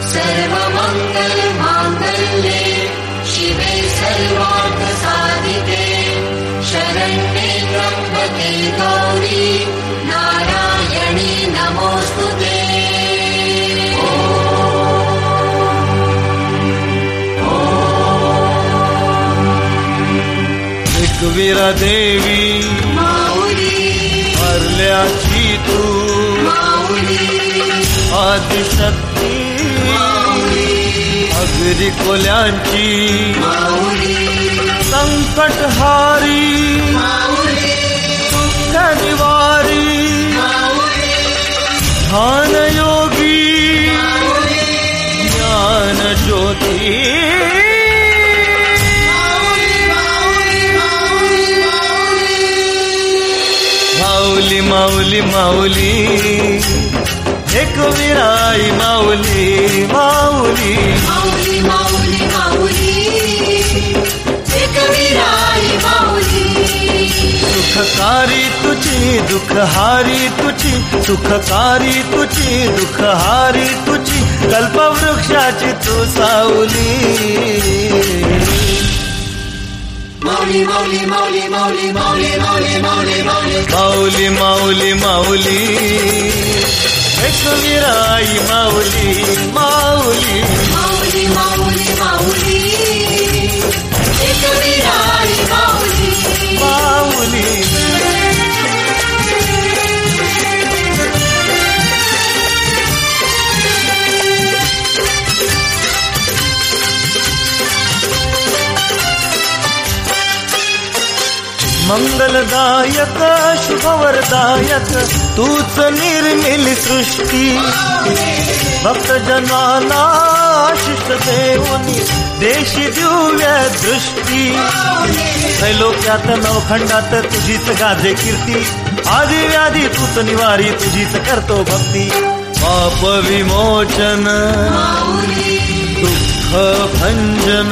सर्वमंगल मांगल्ये शिवे सर्वार्थसाधिके शरण्ये त्र्यंबके गौरी नारायणी नमोस्तुते। एकवीरा देवी माऊली हरल्याची तू माऊली आदिशक्ती अगरी कोल्यांची संकटहारी दुःख निवारी ध्यान योगी ज्ञान ज्योती माऊली माऊली माऊली एकवीराई माऊली माऊली माऊली माऊली माऊली एकवीराई माऊली सुखकारी तुझी दुःखहारी तुझी सुखकारी तुझी दुःखहारी तुझी कल्पवृक्षाची तू सावली माऊली माऊली माऊली माऊली माऊली माऊली माऊली माऊली माऊली माऊली माऊली एकवीराई माऊली माऊली माऊली माऊली माऊली एकवीराई माऊली माऊली मंगलदायक शुभवरदायक तूच निर्मिल सृष्टी भक्तजनांना आशिष देऊनी देशी दिव्य दृष्टी त्रैलोक्यात नवखंडात तुझीच गाजे कीर्ती आदि व्याधी तूच निवारी तुझीच करतो भक्ती पाप विमोचन दुःख भंजन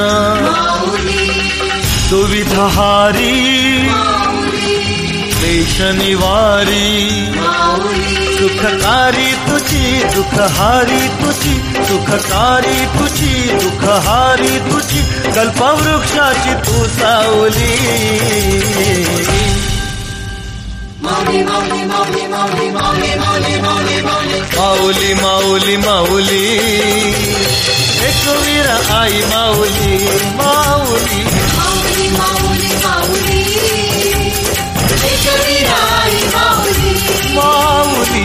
दुविधाहारी क्लेश निवारी सुखकारी तुझी दुःखहारी तुझी सुखकारी तुझी दुःखहारी तुझी कल्पवृक्षाची तू सावली माऊली माऊली माऊली माऊली माऊली माऊली माऊली माऊली माऊली माऊली माऊली एकवीर आई माऊली माऊली माऊली माऊली माऊली एकवीराई माऊली माऊली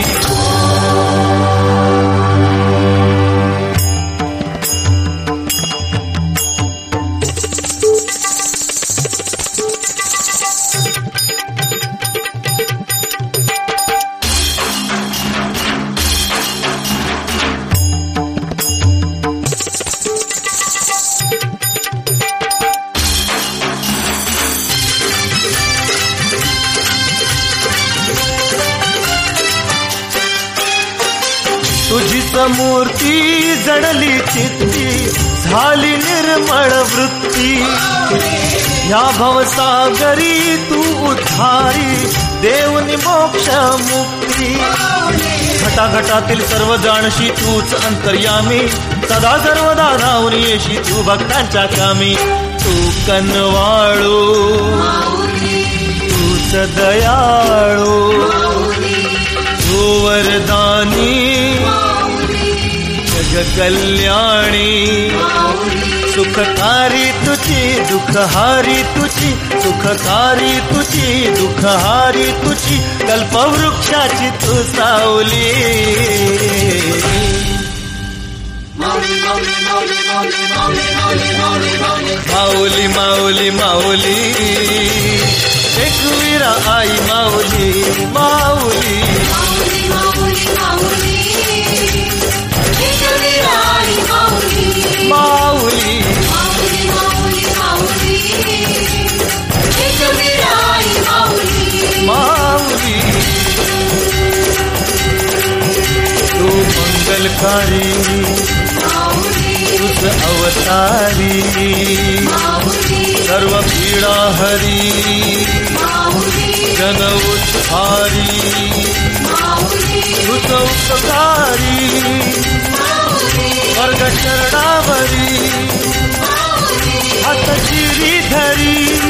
तुझीच मूर्ती जडली चित्ती झाली निर्मळ वृत्ती या भवसागरी तू उद्धारी देवनी मोक्ष मुक्ती घटाघटातील सर्व जाणशी तूच अंतर्यामी सदा सर्वदा धावून येशी तू भक्तांच्या कामी तू कनवाळू तूच दयाळू तू वरदानी जग कल्याणी सुखकारी तुझी दुःखहारी तुझी सुखकारी तुझी दुःखहारी तुझी कल्पवृक्षाची तू सावली माऊली माऊली माऊली माऊली माऊली माऊली माऊली माऊली माऊली माऊली एकवीरा आई माऊली माऊली माऊली माऊली माऊली एकवीराई माऊली माऊली माऊली माऊली माऊली एकवीराई माऊली माऊली तू मंगलकारी तुझ अवतारी सर्व पीडा हरी जन उद्धारी तुझ उपकारी ग चरणावरी हात श्रीधरी